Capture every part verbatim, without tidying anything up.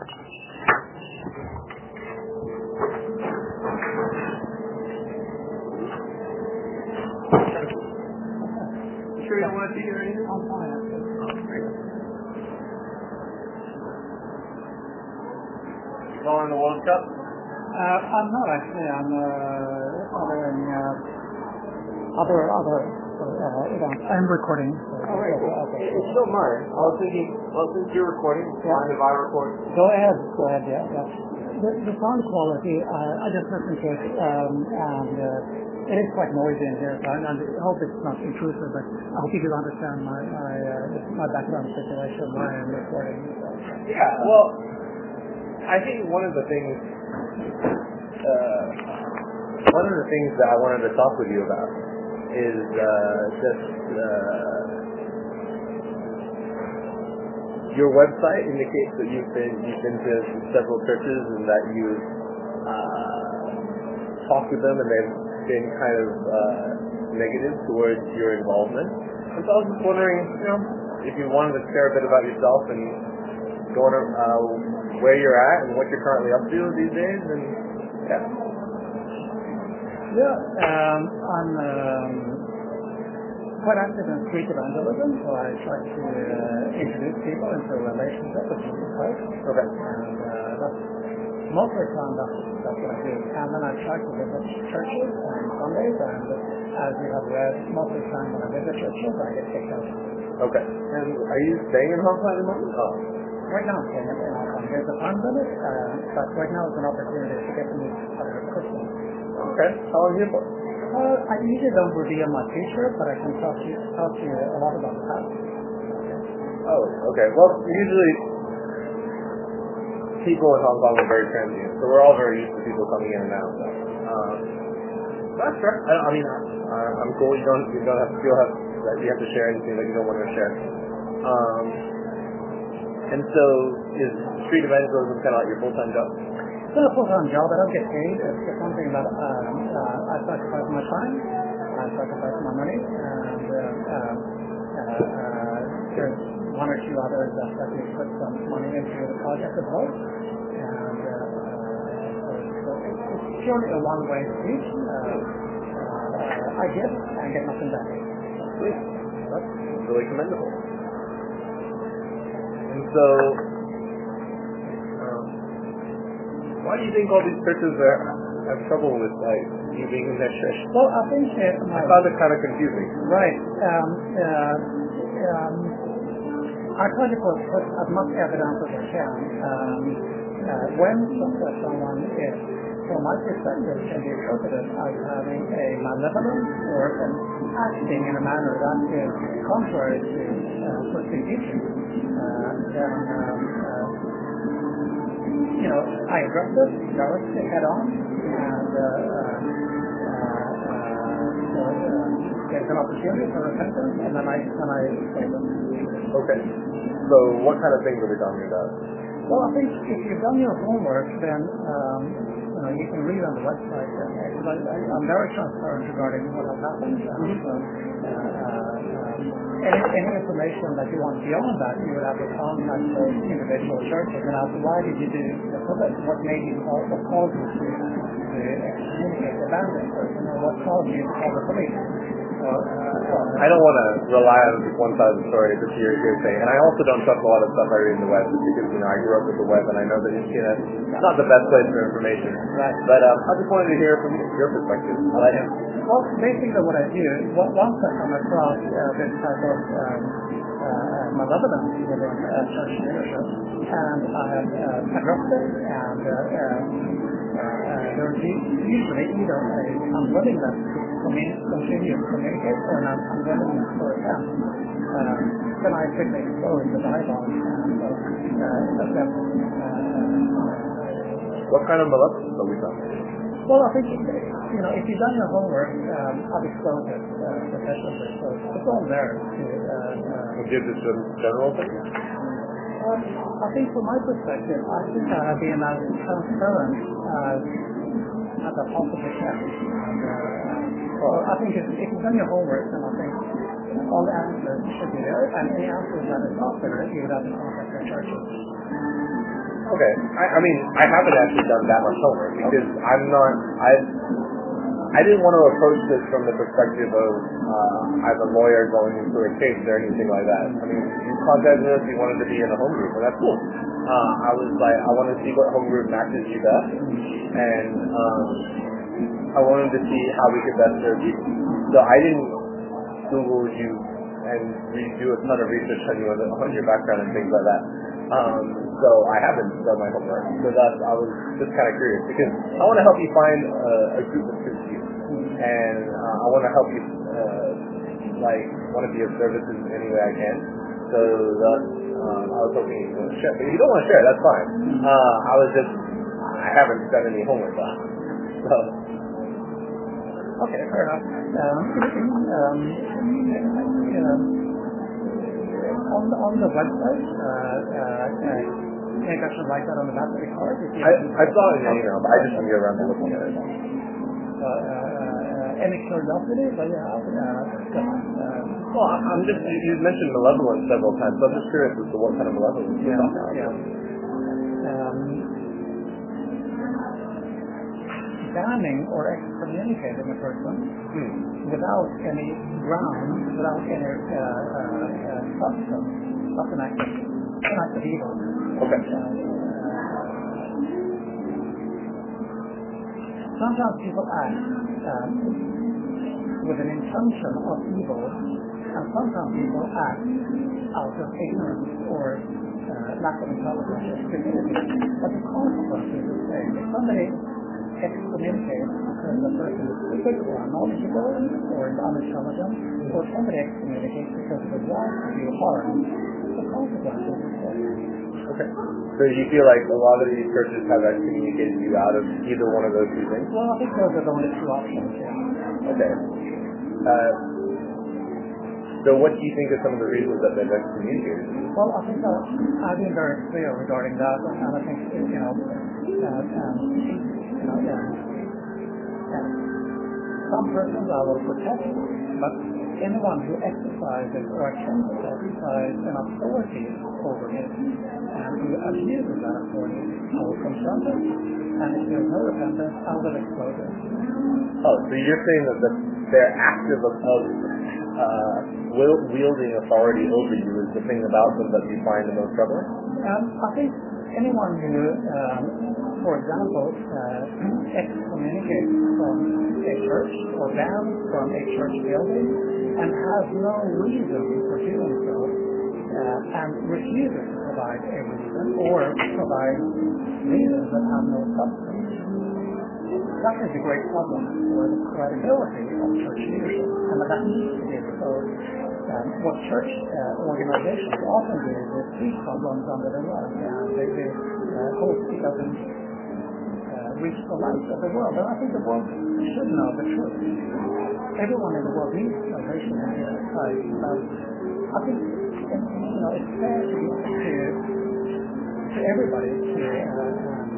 Sure you don't want to see or anything? I'm fine. You following the World Cup? Uh, I'm not actually. I'm uh, following uh, other other uh, events. I'm recording. So oh, right. Okay. If you don't mind, I was thinking, well, since you're recording, yeah. Mind if I record? Go ahead. Go ahead. Yeah. yeah. The, the sound quality, uh, I just listened to it, um, and uh, it is quite noisy in here. So I, I hope it's not intrusive, but I hope you can understand my my, uh, my background situation where I'm recording. So. Yeah. Well, I think one of the things, uh, one of the things that I wanted to talk with you about is uh, just uh, your website indicates that you've been you've been to several churches and that you've uh, talked with them and they've been kind of uh, negative towards your involvement. And so I was just wondering, you know, if you wanted to share a bit about yourself and go on, uh, where you're at and what you're currently up to these days, and yeah. Yeah, um, I'm um, quite active in street evangelism, so I try to uh, introduce people into a relationship with Jesus Christ. Okay. And uh, that's most of the time that's, that's what I do. And then I try to visit churches on Sundays, and as you have read, most of the time when I visit churches, I get kicked out. Okay. And are you staying in Hong Kong at the moment? Oh. Right now, I'm staying in Hong Kong. There's a time limit, uh, but right now is an opportunity to get to meet other Christians. Okay. How long are you here for? Uh, I usually don't reveal my future, but I can talk to you, talk to you a lot about the past. Oh, okay. Well, usually people in Hong Kong are very transient, so we're all very used to people coming in and out. Um, that's fair. I, I mean, uh, I'm cool. You don't you don't have to feel have that you have to share anything that you don't want to share. Um, and so, is street evangelism kind of like your full-time job? It's not a full-time job. I don't get paid. It's just something that um, uh, I sacrifice my time, I sacrifice my money, and uh, uh, uh, there's one or two others that, that we put some money into the project as well. And uh, uh, so it's purely a one-way street. Uh, uh, I give and get nothing back. Yeah, that's really commendable. And so, um, why do you think all these churches are, have trouble with like you being in that church? Well, I think it, I found it kind of confusing. Right. Um, uh, um, I try to put, put as much evidence as I can. Um, uh, when someone is, from my perspective, can be interpreted as having a malevolence or an acting in a manner that is contrary to uh, Christian teaching, uh, then um, uh, you know, I address it directly head on, and uh, uh, uh, so, uh, there's an opportunity for repentance, and then I then I say them. Okay. So, what kind of things are we talking about? Well, I think if you've done your homework, then um, you know you can read on the website. And I, I, I'm very transparent regarding what has happened. And so, uh, uh, any, any information that you want beyond that, you would have to contact those individual churches and ask, why did you do this? What made you call? What caused you to, to excommunicate the abandoned person, or what caused you to call the police? So, uh, I don't want to rely on just one side of the story that you're, you're saying, and I also don't trust a lot of stuff I read in the web, just because you know I grew up with the web and I know that it's you know, not the best place for information. Right. But um, I just wanted to hear from your perspective. Right. Well, basically what I do, once I come across uh, this type of um, uh, malevolence within uh, church leadership, and I have uh, addressed it, and uh, uh, uh, there's usually either a unwillingness to commun- continue to communicate or an unwillingness for attempt. Um, then I quickly expose the dialogue. And so, uh, that, uh, what kind of malevolence are we talking? Well, I think, you know, if you've done your homework, um, I've exposed it uh, professionally, so it's all there. To, uh, uh, Would you just a general thing? um, I think from my perspective, I think I have been as transparent as, as I possibly can. And, uh, so I think if, if you've done your homework, then I think all the answers should be there, and any answers that is not there, you would have to contact your churches. Okay. I, I mean, I haven't actually done that much homework because okay. I'm not. I I didn't want to approach this from the perspective of uh, as a lawyer going through a case or anything like that. I mean, you contacted us, you wanted to be in a home group, and that's cool. Uh, I was like, I wanted to see what home group matches you best, and um, I wanted to see how we could best serve you. So I didn't Google you and do a ton of research on you on your background and things like that. Um, so I haven't done my homework. So that's, I was just kind of curious because I want to help you find uh, a group that suits you, and uh, I want to help you, uh, like, want to be of service in any way I can. So that um, I was hoping you would share. But if you don't want to share, that's fine. Uh, I was just, I haven't done any homework on. So. Okay, fair enough. Um, um, um, on the on the website, uh, uh, uh, maybe I should write that on the back of the card. I, I saw it in your email, but I just didn't get around to looking at it. Uh, uh, uh, any curiosity that you have? Uh, uh, well, I'm just, you, you mentioned malevolence several times, so I'm just curious as to what kind of malevolence you're talking about. Yeah. Um, damning or excommunicating a person hmm. without any ground, without any uh, uh, uh, substance, that's an act of, an act of evil. Okay. Uh, sometimes people act um, with an intention of evil, and sometimes people act out of ignorance or uh, lack of intelligence or stupidity. But the consequence is the same. If somebody excommunicates because the person is stupid or unknowledgeable or unintelligent, or somebody excommunicates because of a desire to do harm, the consequence is the same. Okay. So you feel like a lot of these churches have excommunicated you out of either one of those two things? Well, I think those are the only two options, yeah. Okay. Uh, so what do you think are some of the reasons that they've excommunicated you? Well, I think that I've been very clear regarding that, and I think, you know, uh, um, you know, yeah, yeah. Some persons I will protect, but anyone who exercises or attempts to exercise an authority over me and who abuses that authority, I will confront it, and if there's no repentance, I will expose it. Oh, so you're saying that the, their active of, of uh, wielding authority over you is the thing about them that you find the most troubling? Um, I think anyone who, um, for example, uh, excommunicates from a church or bans from a church building and has no reason for doing so, uh, and refuses to provide a reason or provide reasons that have no substance, that is a great problem for the credibility of church leadership, and that needs to be exposed. Um, what church uh, organizations often do is they sweep problems under the rug, and they, they uh, hope it doesn't uh, reach the light of the world. And I think the world should know the truth. Everyone in the world needs salvation in Jesus Christ. But I think you know it's fair to to, to everybody to uh, um,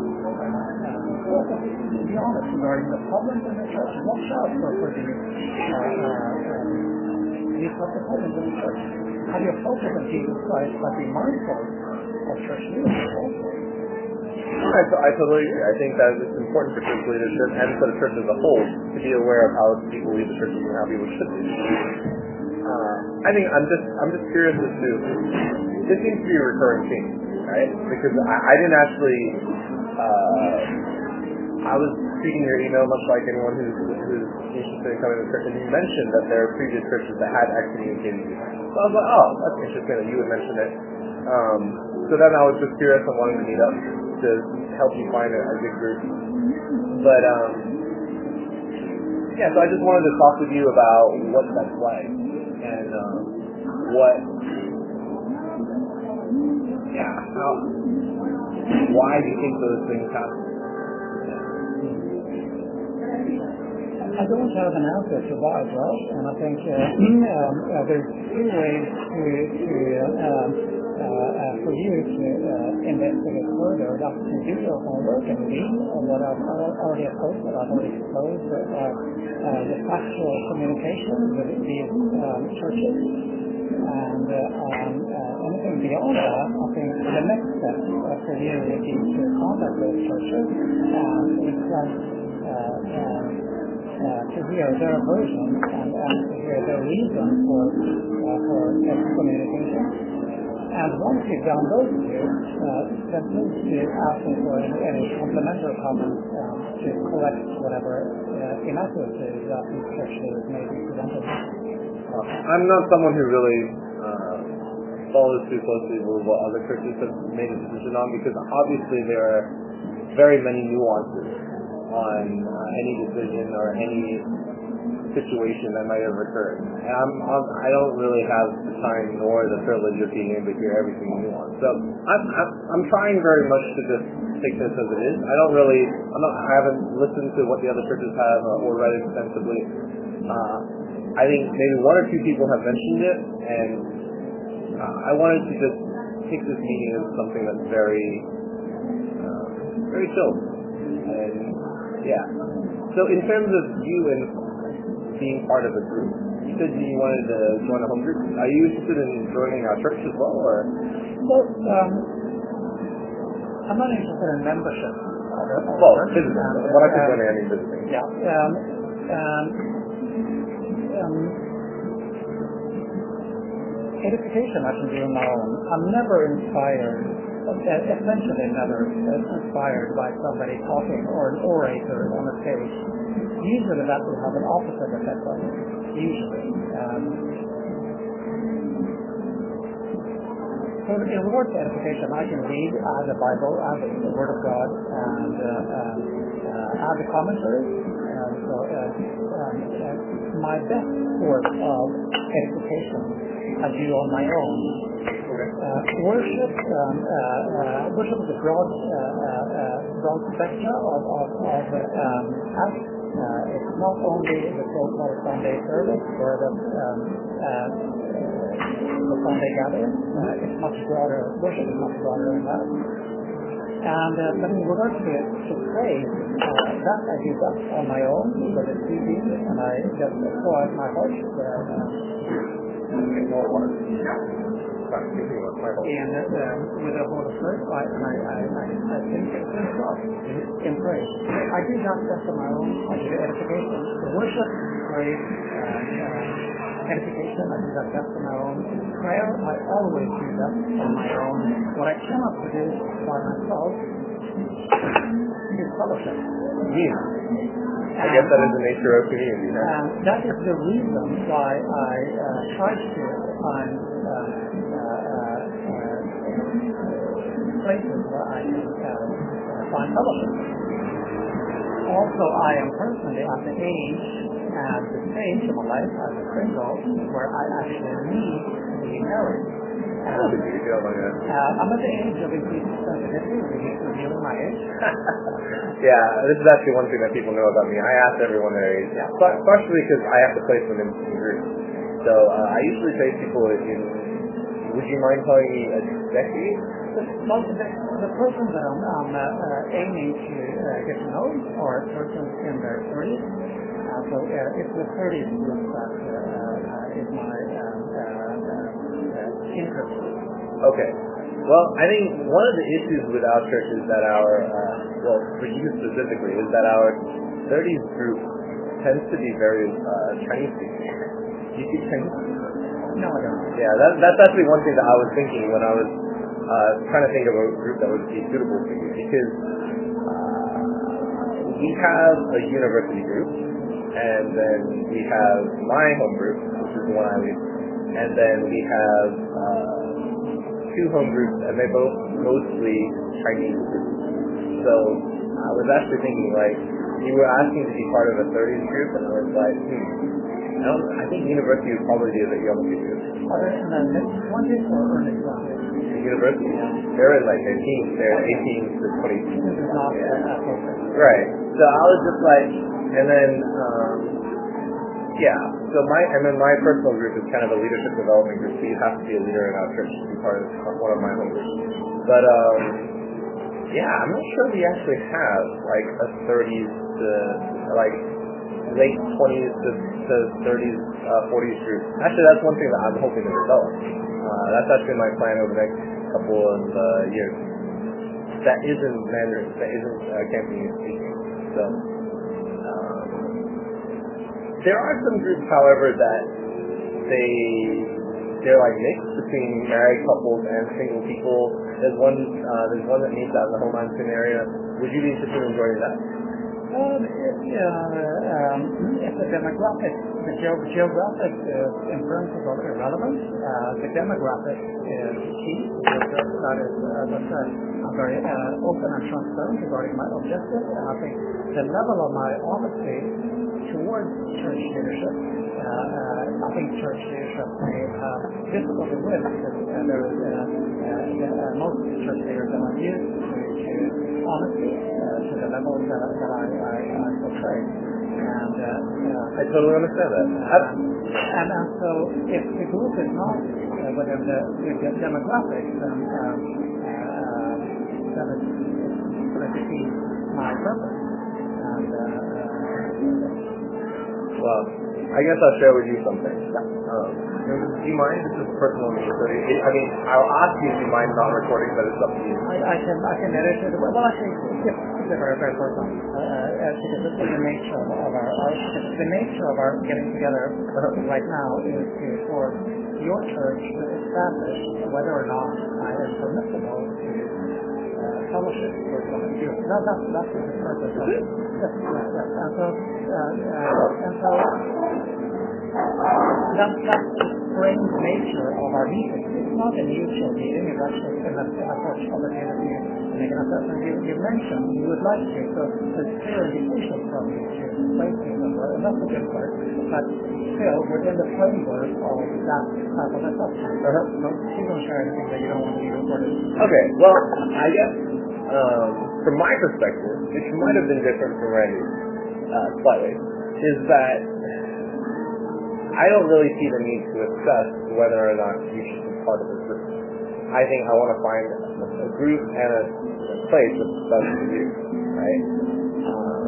uh, be honest regarding the problems in the church. Watch out for, for the uh, uh, um, these sorts of problems in the church. Have your focus on Jesus Christ, but be mindful of church leadership also. I, I totally agree. I think that it's important for church leadership and for the church as a whole to be aware of how people lead the church and how people should lead. Uh, I think I'm just I'm just curious as to this seems to be a recurring theme, right? Because I, I didn't actually uh, I was reading your email much like anyone who's who's interested in coming to church, and you mentioned that there are previous churches that had excommunicated you. So I was like, oh, that's interesting that you would mention it. Um, so then I was just curious and wanting to meet up to help you find a, a good group. But um, yeah, so I just wanted to talk with you about what that's like and um, what, yeah, how, why do you think those things happen? I don't have an answer to that, right? And I think uh, um, uh, there's two ways to, to uh, um, uh, uh, for you to uh, investigate further. That's to do your homework and read on what I've already posted. I've already exposed uh, uh, the factual communication with these um, churches. And uh, um, uh, anything beyond that, I think the next step uh, for you would be to contact those churches and request uh, uh, uh, to hear their version and, and to hear their reason for uh, for excommunication. And once you've done those two, uh, then please do ask me for any, any complementary comments um, to correct whatever uh, inaccuracies that these churches may be presented. Uh, I'm not someone who really uh, follows too closely with what other churches have made a decision on, because obviously there are very many nuances on uh, any decision or any situation that might have occurred. And I'm, I'm, I don't really have the time nor the privilege of being able to hear everything nuanced. So I'm, I'm, I'm trying very much to just take this as it is. I don't really, I'm not, I haven't listened to what the other churches have uh, or read extensively. Uh, I think maybe one or two people have mentioned it, and uh, I wanted to just take this meeting as something that's very, uh, very chill. And yeah. So in terms of you and being part of a group, you said you wanted to join a home group. Are you interested in joining our church as well, or? Well, um, I'm not interested in membership. Well, visiting. What I could join any visiting. Yeah. Um, um, um, edification I can do on my own. I'm never inspired, essentially never inspired by somebody talking or an orator on a stage. Usually that will have an opposite effect on me. Usually. Um, so in regards to edification, I can read as the Bible, as the Word of God, and uh, um, uh, as the commentaries. And so uh, um, uh, my best source of edification I do on my own. Uh, worship, um, uh, uh, worship is a broad, uh, uh, broad spectrum of, of, of um, acts. Uh, it's not only the so-called Sunday service or the, um, uh, the Sunday gathering. Uh, it's much broader. Worship is much broader than that. And uh, but in regards to, to praise, uh, that I do that on my own with the C D, and I just pour out my heart. Uh, Okay, more water. And uh, with the Holy Spirit, I, and I, I, I, I think it's God in praise. I do that just on my own. I do edification, worship, praise, and uh, edification. I do that just on my own. Prayer, I always do that on my own. What I cannot produce by myself is fellowship. Yeah. I guess that is the nature of community. Huh? And that is the reason why I uh, try to find uh, uh, uh, places where I can uh, find fellowship. Also, I am personally at the age and the stage of my life as a single where I actually need to be married. How old are you, if you don't mind me asking? Uh, I'm at the age of increased sensitivity, revealing my age. Yeah, this is actually one thing that people know about me. I ask everyone their age, Yeah. but partially because I have to place them in, in groups. So uh, I usually place people in, would you mind telling me a decade? Well, the, the person that I'm, I'm uh, uh, aiming to uh, get to know are persons in their thirties. Uh, so uh, it's the thirties group that uh, uh, is my um, uh, uh, interest. Okay. Well, I think one of the issues with our church is that our, uh, well, for you specifically, is that our thirties group tends to be very uh, Chinese speaking. Do you speak Chinese? No, I don't. Yeah, that, that's actually one thing that I was thinking when I was uh, trying to think of a group that would be suitable for you, because uh, we have a university group, and then we have my home group, which is the one I lead, and then we have uh, two home groups, and they're both mostly Chinese groups. So I was actually thinking, like, you were asking to be part of a thirties group, and I was like, hmm, I, don't, I think university would probably be the youngest group. Are they in the mid twenties or early twenties? University, they're in like their teens, they're eighteen to twenty. This is not Yeah. uh, appropriate. Right. So I was just like, and then, um, yeah. So my, and then my personal group is kind of a leadership development group. So you have to be a leader in our church to be part of one of my home groups. But um, yeah, I'm not sure we actually have like a thirties to like late twenties to, to thirties, uh, forties group. Actually, that's one thing that I'm hoping to develop. Uh, that's actually my plan over the next couple of uh, years. That isn't Mandarin, that isn't uh, Cantonese speaking. So, um, there are some groups, however, that they they're like mixed between married couples and single people. There's one uh, there's one that meets out in the Homanton area. Would you be interested in joining that? Um, it, uh, um, it's a demographic. The ge- geographic is in principle irrelevant. Uh, the demographic is key. Because that is, as I said, I'm very uh, open and transparent regarding my objective, and I think the level of my honesty towards church leadership, uh, uh, I think church leadership may have difficulty with, because uh, there is uh, uh, uh, most church leaders that are used to, to honesty uh, to the level that, that I, I, I portray. And uh, uh, I totally understand that. Um, and, and so if the group is not uh, within the, the demographics, then, um, uh, then it's, it's going to defeat my purpose. And, uh, well, I guess I'll share with you something. Um, do you mind? This is personal to me. So it, I mean, I'll ask you if you mind not recording, but it's up to you. I, I can I can edit it. Well, actually, it's, it's a very very personal. Uh, uh, because this is the nature of our, our the nature of our getting together right now is to for your church to establish whether or not I am permissible to uh, fellowship with one of you. That, that's that's the purpose of it. Yes, yes, yes. And so uh, uh, and so. That's, that's the strange nature of our meeting. It's not a mutual meeting. It's actually an approach opportunity to make an assessment. You, you mentioned you would like to, so there's clear indication from you to place me somewhere, and that's a good part. But still, within the framework of that type of assessment. Uh-huh. So please don't share anything that you don't want to be recorded. Okay, well, I guess um, from my perspective, which might have been different from Randy's uh, slightly, is that I don't really see the need to assess whether or not you should be part of a group. I think I want to find a group and a, a place that's best for you, right? Um,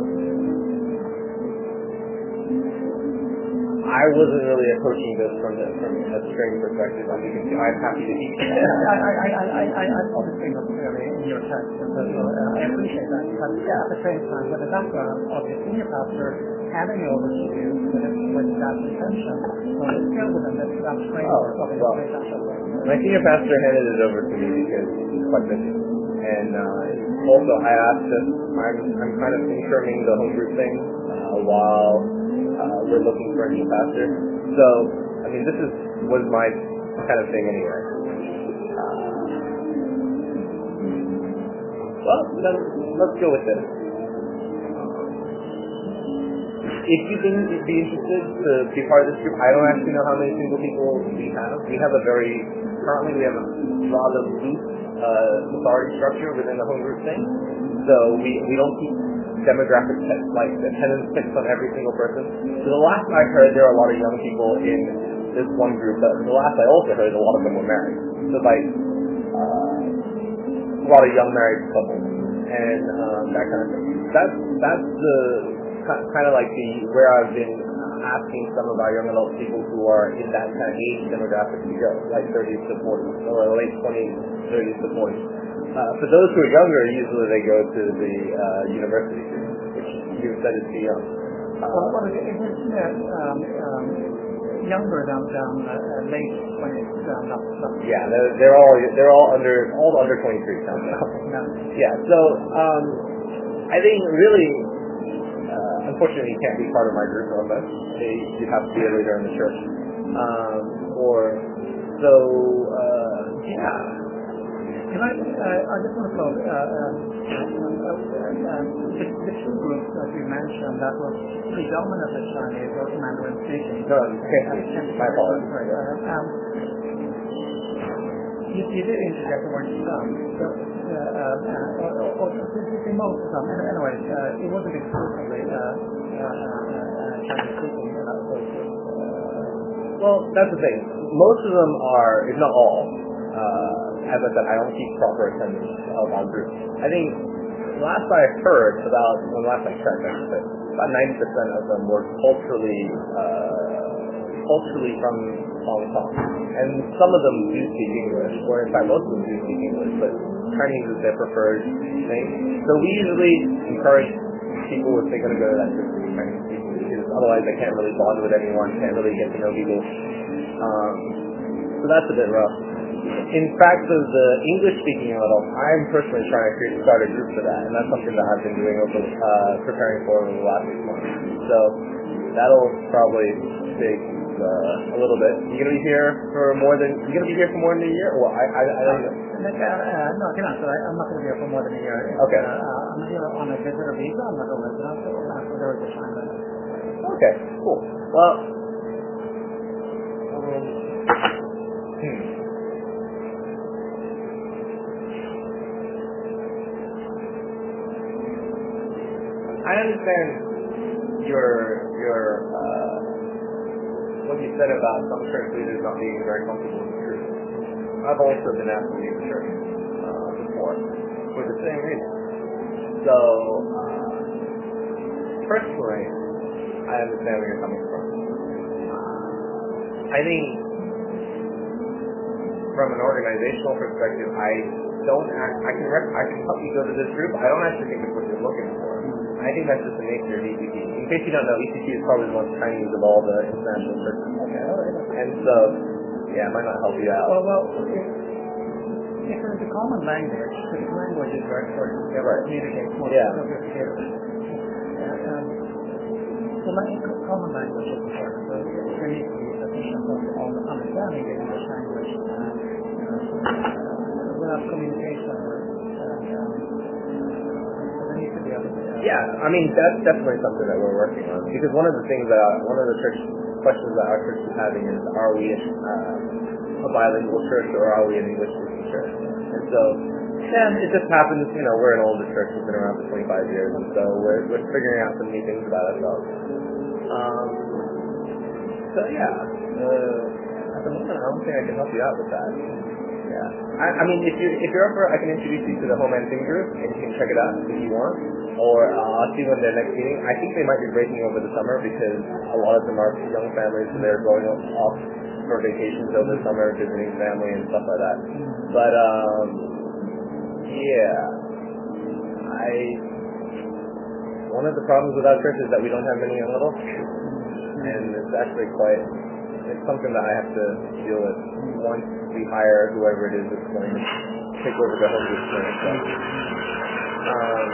I wasn't really approaching this from the, from a string perspective. As you can see, I'm happy to teach. I, I, I, I, I, I obviously not clearly in your text, so uh, I appreciate that. But yeah, at the same time, with the background of the senior pastor handing over to you with, with that intention, so it's still within that, that framework of well, intention. My senior pastor handed it over to me because he's quite busy. And uh, also, I asked if I'm, I'm kind of confirming the home group thing uh, while uh, we're looking for a new pastor. So, I mean, this is was my kind of thing anyway. Uh, well, then let's go with it. If you think you'd be interested to be part of this group, I don't actually know how many single people we have. We have a very, currently we have a rather loose uh, authority structure within the home group thing. So we, we don't keep demographic tests, like attendance picks on every single person. So the last I heard, there are a lot of young people in this one group, but the last I also heard, a lot of them were married. So like, uh, a lot of young married couples and um, that kind of thing. That's, that's the kind of like the where I've been asking some of our young adult people who are in that kind of age demographic to go, like thirties to forties, or late twenties, thirties to forties. Uh, for those who are younger, usually they go to the uh, university, which you said is too young. Uh, well, well, it is uh, um, um, younger than, than uh, late twenties. Um, that's, that's yeah, they're, they're all they're all under all under twenty-three. Sounds no. Yeah, so um, I think really. Uh, unfortunately, you can't be part of my group unless you have to be a leader in the church. Um, or so, uh, yeah. Can I? Uh, I just want to know uh, um, uh, uh, the, the two groups that you mentioned that were predominantly Chinese or Mandarin speaking. No, uh, my apologies. Right. Uh, um, You, you did interject the word some, so, uh, uh, or, or, or most of them. Anyway, uh, it wasn't exclusively uh, uh, uh, Chinese speaking. Uh, well, that's the thing. Most of them are, if not all, uh, as I said, I don't keep proper attendance of our group. I think last I heard about, well, last I checked, I should say, about ninety percent of them were culturally, uh, culturally from Hong Kong. And some of them do speak English, or in fact most of them do speak English, but Chinese is their preferred thing. So we usually encourage people if they're going to go to that trip to be Chinese speaking, because otherwise they can't really bond with anyone, can't really get to know people. Um, so that's a bit rough. In fact, of the English-speaking adults, I'm personally trying to create, start a group for that, and that's something that I've been doing over, uh, preparing for over the last six months. So that'll probably take uh, a little bit. You gonna be here for more than? You gonna be here for more than a year? Well, I, I, I don't know. Uh, uh, no, I cannot. I, I'm not going to be here for more than a year. Okay. Uh, uh, I'm here on a visitor visa. I'm not a resident, so after there is a time limit. Okay, cool. Well, um, hmm. I understand your your uh, what you said about some church leaders not being very comfortable with the truth. I've also been asked to leave the church uh, before for the same reason. So uh, personally, I understand where you're coming from. I think from an organizational perspective, I don't act, I can rep, I can help you go to this group. I don't actually think it's what you're looking for. I think that's just the nature of E C T. In case you don't know, E C T is probably the most Chinese of all the international churches. Okay, all right. And so, yeah, it might not help you out. Well, well, if, if there's a common language, because language is very important to be able to Right. communicate more Yeah. sophisticated. Uh, um, so language, common language is important. So there needs to be sufficient of of understanding the English language uh, uh, without communication. Or, uh, um, so there needs to be other. Uh, Yeah, I mean, that's definitely something that we're working on. Because one of the things that, uh, one of the church questions that our church is having is, are we uh, a bilingual church or are we an English-speaking church? And so, yeah, it just happens, you know, we're an older church, we've been around for twenty-five years, and so we're, we're figuring out some new things about ourselves. Um, so, yeah, uh, at the moment, I don't think I can help you out with that. Yeah. I, I mean, if, you, if you're up for it, I can introduce you to the Home Editing Group, and you can check it out if you want. Or uh, I'll see when their next meeting. I think they might be breaking over the summer because a lot of them are young families, so they're going off for vacations over the summer, visiting family and stuff like that. But, um, yeah. I... One of the problems with our church is that we don't have many young adults. And it's actually quite... It's something that I have to deal with once we hire whoever it is that's going to take over the home group clinic. So, um,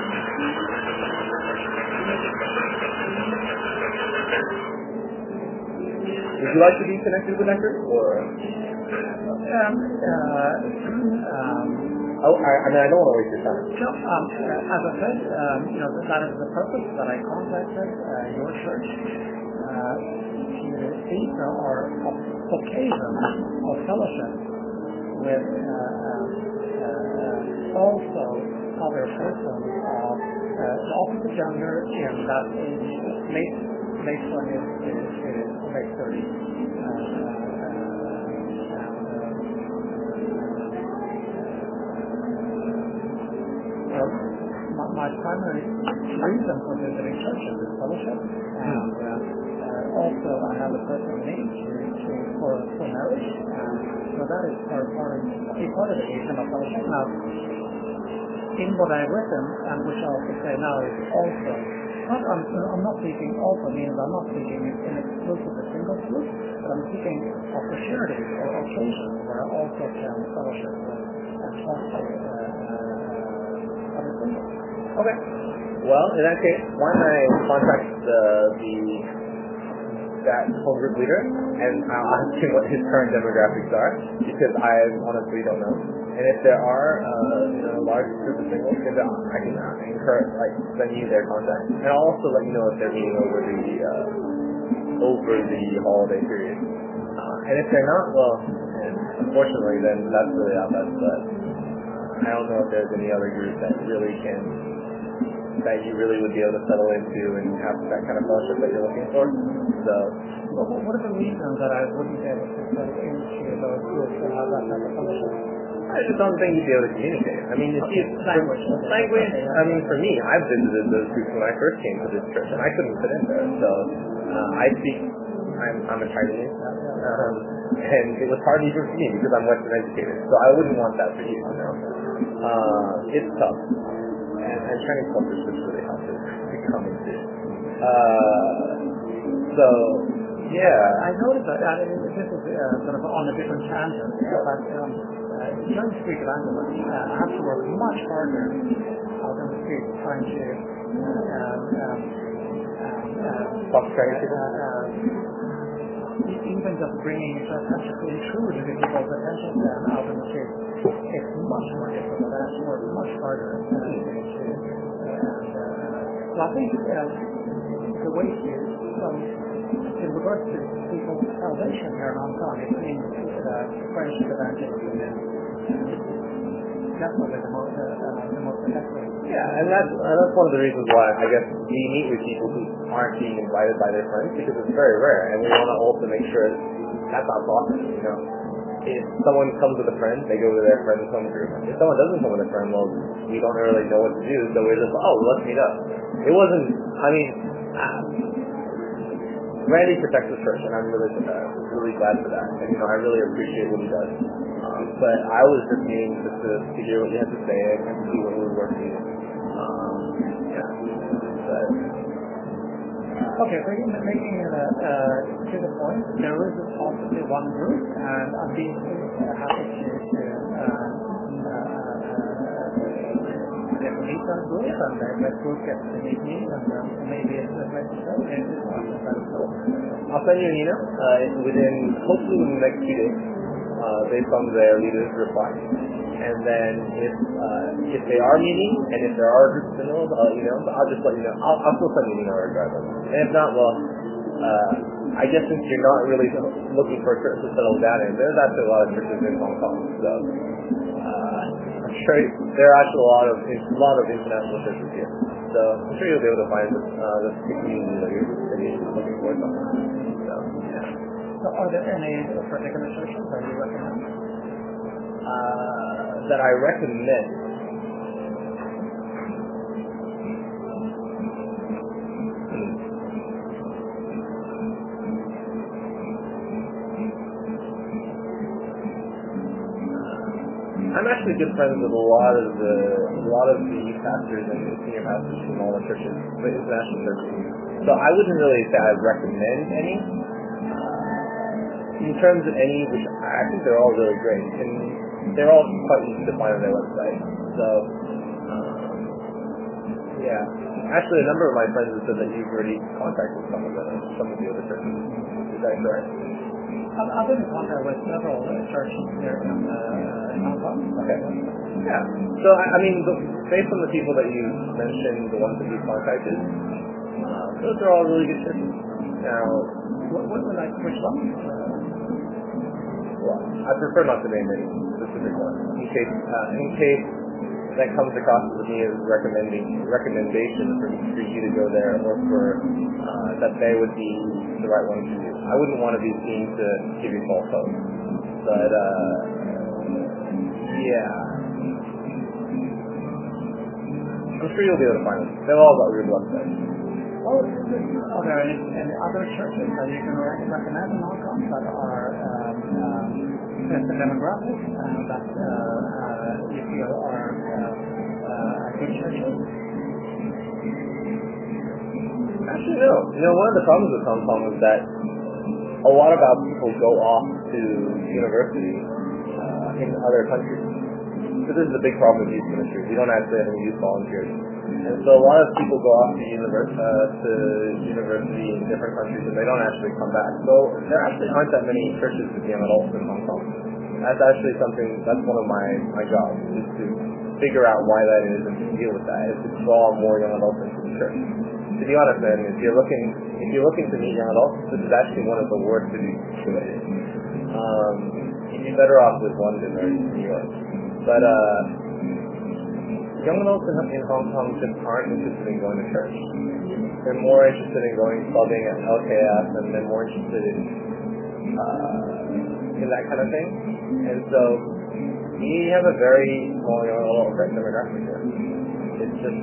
would you like to be connected with that group, or? Um, uh, um, oh, I, I mean, I don't want to waste your time. No, um, uh, as I said, um, you know, that is the purpose that I contacted uh, your church. Uh, these are occasions of fellowship with uh, uh, uh, also other persons of uh, opposite gender in that age, late late twenties to, to late thirties. Uh, uh, my, my primary reason for visiting churches is fellowship, and uh, uh, also I have a personal need to, to for, for marriage, and so that is part, part, of, part of the reason of fellowship. Now, in what I've written, and which I also say now, is also, not, I'm, I'm not speaking, also means I'm not speaking in exclusive a single group, but I'm speaking opportunities or occasions where I also can fellowship with and talk to uh, uh, other people. Okay. Well, in that case, why don't I contact the, the that home group leader, and I'll ask him what his current demographics are, because I honestly don't know. And if there are uh, you know, a large group of singles, then I can uh, encourage, like, send you their contact. And I'll also let you know if they're meeting over the uh, over the holiday period. Uh, and if they're not, well, and unfortunately, then that's really our best bet. I don't know if there's any other group that really can, that you really would be able to settle into and have that kind of fellowship that you're looking for. So, well, what are the reasons that I wouldn't be able to settle into those groups and have that type of fellowship? I just don't think you'd be able to communicate. I mean, you okay. see, language. language. I mean, for me, I visited those groups when I first came to this church, and I couldn't fit in there. So uh, I speak. I'm, I'm a Chinese, um, and it was hard even for me because I'm Western educated. So I wouldn't want that for you. You know, uh, it's tough, and, and Chinese culture is just really hard to come into. Uh, so. Yeah, I noticed that uh, this is uh, sort of on a different tangent, but um, uh, trying to speak language, uh, I have to work much harder out on the street trying to um, um, uh, talk Chinese uh, uh, even just bringing it to attention to intrude into people's attention um, out on the street. It's much more difficult. I have to work much harder. Uh, to, to, uh, uh, so I think uh, the way to um, in regards to people's salvation here in Hong Kong, it means uh, friendship evangelism is definitely the most, uh, uh, the most effective. Yeah, and that's, uh, that's one of the reasons why I guess we meet with people who aren't being invited by their friends, because it's very rare, and we want to also make sure that's not possible, you know. If someone comes with a friend, they go to their friend's home group. If someone doesn't come with a friend, well, we don't really know what to do, so we're just, oh, let's meet up. It wasn't, I mean, uh, Randy protects the church, and I'm really, uh, really glad for that. And, you know, I really appreciate what he does. Um, but I was just meaning just to, to hear what you had to say and to see what would work for you. Um, yeah. But, okay, so you're making it uh, uh, to the point. There is possibly one group, and I'd be uh, happy to, to uh, get to meet that group, and then that group gets to meet me, and then maybe it's a place to go. I'll send you an email uh, within, hopefully within the next few days, uh, based on their leaders' reply. And then if uh, if they are meeting, and if there are groups of emails, I'll email them, but I'll just let you know. I'll, I'll still send you an email regardless. And if not, well, uh, I guess since you're not really looking for a church to settle down in, there's actually a lot of churches in Hong Kong. So uh, I'm sure there are actually a lot of a lot of international churches here. So I'm sure you'll be able to find uh, the community that you're, that you're looking for. So, yeah. So are there any particular churches that you recommend? Uh, that I recommend. Hmm. I'm actually good friends with a lot of the a lot of the youth pastors and senior pastors from all the churches, the international churches. So I wouldn't really say I recommend any. Uh, in terms of any, which I think they're all really great, and they're all quite easy to find on their website. So, um, yeah. Actually, a number of my friends have said that you've already contacted some of the some of the other churches. Is that correct? I've, I've been in contact with several uh, churches here in, uh, in Hong Kong. Okay. Yeah. So, I, I mean, the, based on the people that you mentioned, the ones that you contacted, uh, those are all really good churches. Now, what, what would I, which one? Uh, well, I prefer not to name any specific ones, in case, uh, in case that comes across to me as recommending recommendation for, for you to go there, or for uh, that they would be the right one for you. I wouldn't want to be seen to give you false hope. But uh, yeah, I'm sure you'll be able to find them. They've all got weird websites. Oh, are there any, any other churches that you can recommend in Hong Kong that are um, um, the demographics uh, that uh, uh, you feel are uh, uh, good churches? Actually, no. You know, one of the problems with Hong Kong is that a lot of our people go off to university uh, in other countries. So this is a big problem with youth ministry. We don't actually have any youth volunteers. And so a lot of people go off to, univers- uh, to university in different countries and they don't actually come back. So there actually aren't that many churches with young adults in Hong Kong. That's actually something, that's one of my, my jobs, is to figure out why that is and to deal with that, is to draw more young adults into the church. To be honest, man, if you're looking, if you're looking to meet young adults, this is actually one of the worst to be situated. Um, you'd be better off with London or New York. But, uh, young adults in, in Hong Kong just aren't interested in going to church. They're more interested in going clubbing at L K S, and they're more interested in, uh, in that kind of thing. And so, we have a very small, you know, demographic here. It's just,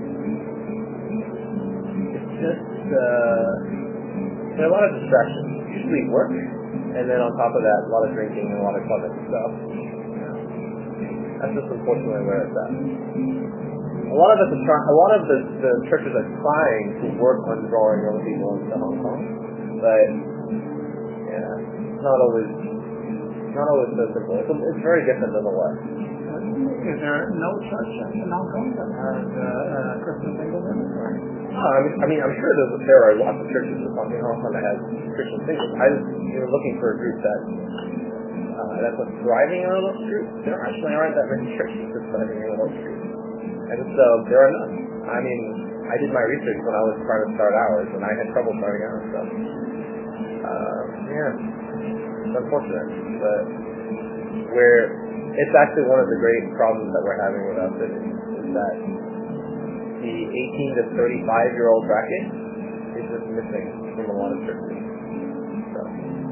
it's just, uh, there are a lot of distractions. Usually work, and then on top of that, a lot of drinking and a lot of clubbing stuff. That's just unfortunately where it's at. A lot of us are trying, a lot of the, the churches are trying to work on drawing young people into Hong Kong, but yeah, it's not always, not always so simple. It's, it's very different than the West. Is there no church in Hong Kong that has uh, uh, Christian singles in it? No, I mean, I mean, I'm sure there's, there are lots of churches in Hong Kong that have Christian singles. I was you know, looking for a group that uh, that's what's thriving in those groups. There actually aren't that many churches that's thriving in those groups. And so there are none. I mean, I did my research when I was trying to start ours, and I had trouble starting ours. So, uh, yeah, it's unfortunate, but we're. It's actually one of the great problems that we're having with our city is that the eighteen to thirty-five year old bracket is just missing from a lot of churches. So,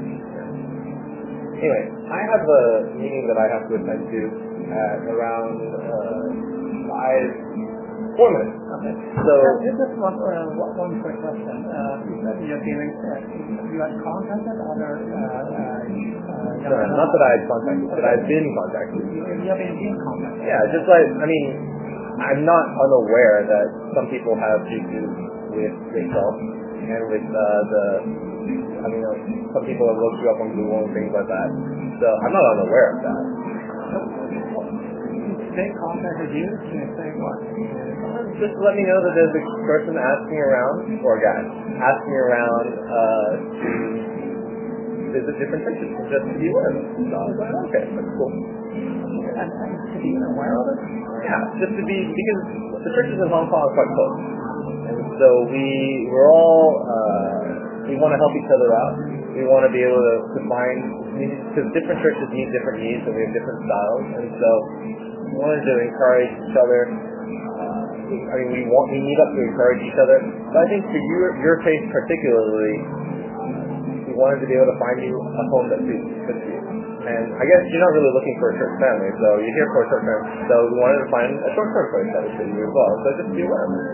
yeah. Anyway, I have a meeting that I have to attend to at around. Uh, Five, four minutes. Okay. So, yeah, just one, uh, one quick question. Uh, you said you're dealing, uh, you had contacted other, uh, uh, no, not that I had contacted, but I've been contacted. You, you have been in contact. Yeah, just like, I mean, I'm not unaware that some people have issues with yourself and with uh, the, I mean, uh, some people have looked you up on Google and things like that. So I'm not unaware of that. They contacted you to say what? Just let me know that there's a person asking around, or a guy, asking around uh, to visit different churches, just to be aware of it. So I was like, okay, that's cool. And, and to be aware of it? Yeah, just to be, because the churches in Hong Kong are quite close. And so we, we're all, uh, we want to help each other out. We want to be able to, to find, because different churches need different needs and we have different styles. And so we wanted to encourage each other. Uh, I mean, we want we meet up to encourage each other. But I think for your your case particularly, we wanted to be able to find you a home that suits fits you. And I guess you're not really looking for a church family, so you're here for a short term. So we wanted to find a short term place that would fit you as well. So just be aware of it.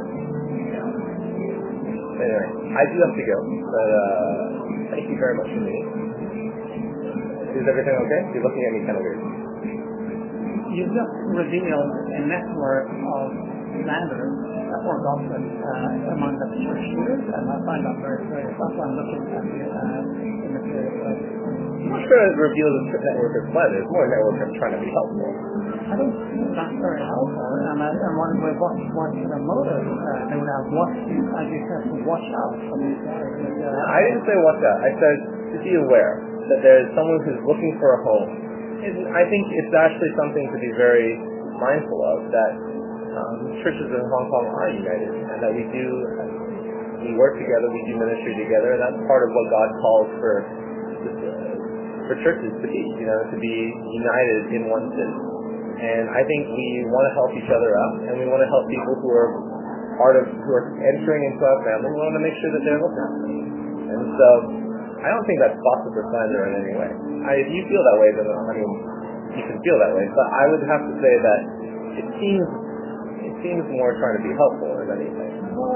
Anyway, I do have to go, but uh, thank you very much for meeting. Is everything okay? You're looking at me kind of weird. You just revealed a network of slanders or gossip uh, among the church leaders, and I find that very serious. That's why I'm looking at you uh, in a serious way. I'm not sure it reveals a network of slanders. It's more a network of trying to be helpful. I don't think that's very helpful, and I, I'm wondering what, what the motive uh, they would have. What, as you said, to watch out for these guys. Uh, I didn't say watch out. I said to be aware that there's someone who's looking for a home. And I think it's actually something to be very mindful of, that um, churches in Hong Kong are united, and that we do, we work together, we do ministry together, and that's part of what God calls for for churches to be, you know, to be united in one city. And I think we want to help each other out, and we want to help people who are part of, who are entering into our family. We want to make sure that they're looked after. And so, I don't think that's gossip or slander in any way. I, if you feel that way, then I mean, you can feel that way. But I would have to say that it seems, it seems more trying to be helpful than anything.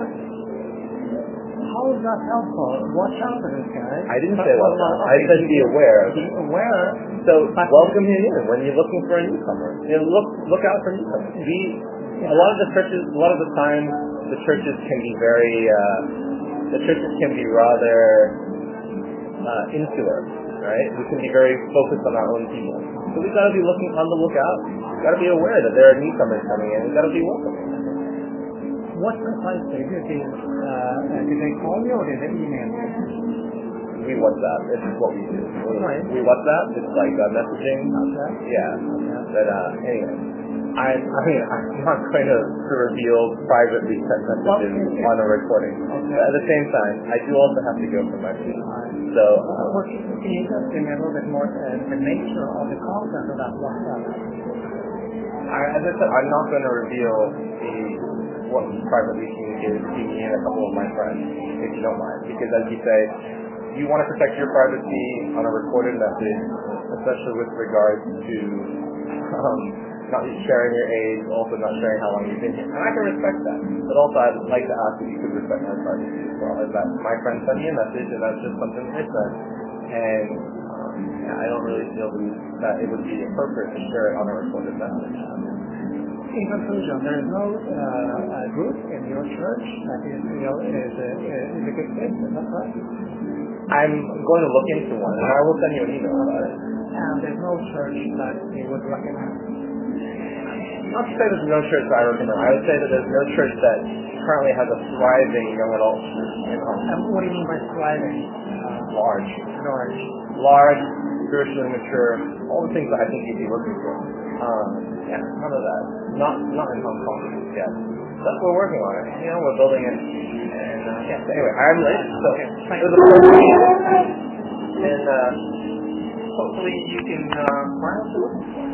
How is that helpful? Watch out for this guy. I didn't say watch out. I said be aware. Be aware. So welcome him in when you're looking for a newcomer. You know, look look out for newcomers. We a lot of the churches, a lot of the time, the churches can be very, uh, the churches can be rather uh, insular, right? We can be very focused on our own people. So we've got to be looking on the lookout. We've got to be aware that there are newcomers coming in. We've got to be welcoming. What precisely did they, uh, did they call you or did they email you? We WhatsApp. This is what we do. We, right. we WhatsApp. It's like uh, messaging. Okay. Yeah. Okay. But uh, anyway, I, I mean, I'm not going to, to reveal privately text messages well, on a recording. Okay. But at the same time, I do also have to go for my food. Right. So, uh, well, can you just give me a little bit more uh, the nature of the content of that WhatsApp? I, as I said, I'm not going to reveal the what was privately communicated to me and a couple of my friends, if you don't mind. Because as you say, you want to protect your privacy on a recorded message, especially with regards to Um, not sharing your age, also not sharing how long you've been here. And I can respect that. But also I'd like to ask if you could respect my privacy as well. Is that my friend sent me a message and that's just something I said. And um, yeah, I don't really feel that it would be appropriate to share it on a recorded message. In conclusion, there is no uh, group in your church that you feel is a, is a good fit, is that right? I'm going to look into one, and I will send you an email about it. And there's no church that you would recommend? Not to say there's no church that I recommend. I would say that there's no church that currently has a thriving young adult church. And what do you mean by thriving? Uh, large. Large. Large, spiritually mature, all the things that I think you'd be looking for. Um, yeah, none of that. Not not in Hong Kong yet. But we're working on it. You know, we're building it. And uh, yeah, so anyway, I'm late, so okay, it was a pleasure. And uh, hopefully you can uh, find out